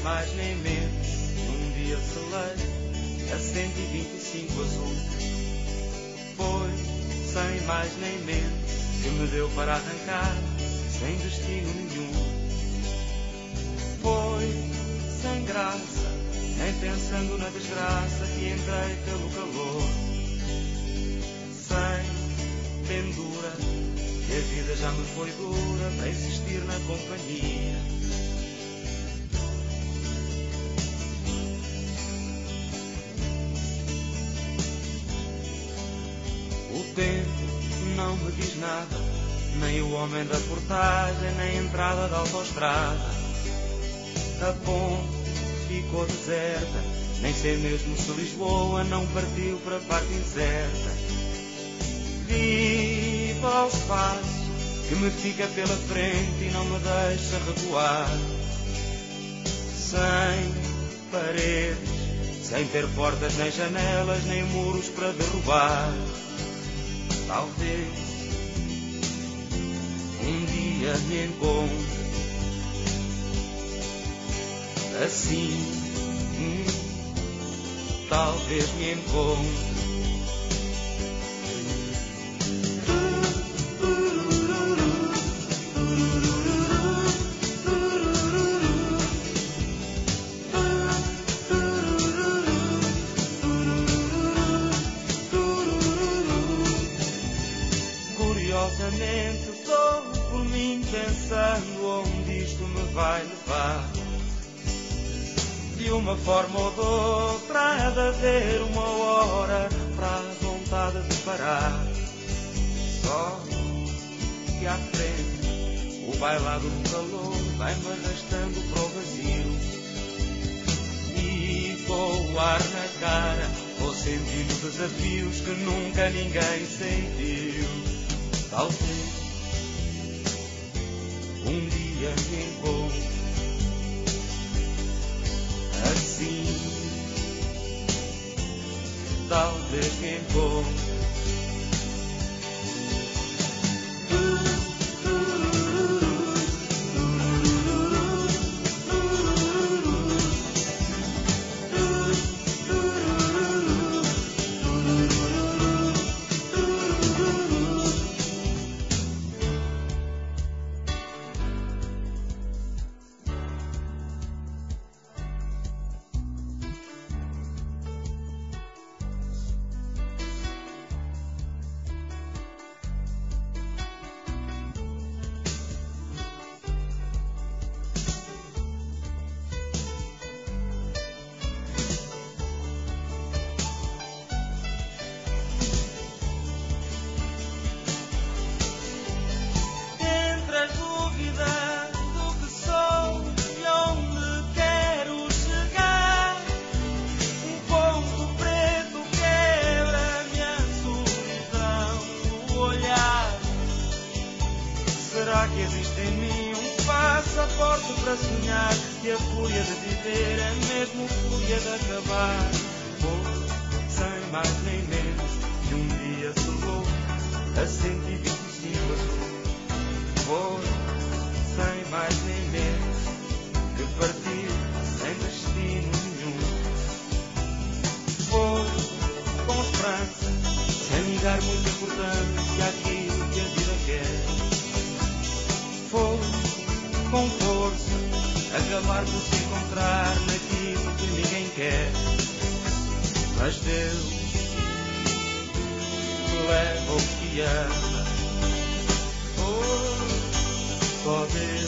mais nem menos que um dia celei a 125 azul. Foi sem mais nem menos que me deu para arrancar sem destino nenhum. Foi sem graça, nem pensando na desgraça que entrei pelo calor. Sem pendura, que a vida já me foi dura para insistir na companhia. O tempo não me diz nada, nem o homem da portagem, nem a entrada da autoestrada. A ponte ficou deserta, nem sei mesmo se Lisboa não partiu para a parte incerta. Viva o espaço que me fica pela frente e não me deixa recuar. Sem paredes, sem ter portas nem janelas, nem muros para derrubar. Talvez um dia me encontre assim, talvez me encontre. Curiosamente estou por mim pensando onde isto me vai levar. De uma forma ou de outra há de haver uma hora para a vontade de parar. Só que à frente o bailado do calor vai-me arrastando para o vazio. E com o ar na cara vou sentindo desafios que nunca ninguém sentiu. Talvez um dia me encontre assim, talvez me encontre. Será que existe em mim um passaporte para sonhar? E a fúria de viver é mesmo fúria de acabar. Foi sem mais nem menos que um dia selou a 125 azul. Foi sem mais nem menos que partiu sem destino nenhum. Foi com esperança, sem ligar muita importância àquilo que a vida quer. Foi com força acabar por se encontrar naquilo que ninguém quer. Mas Deus leva o que ama. Oh, só Deus.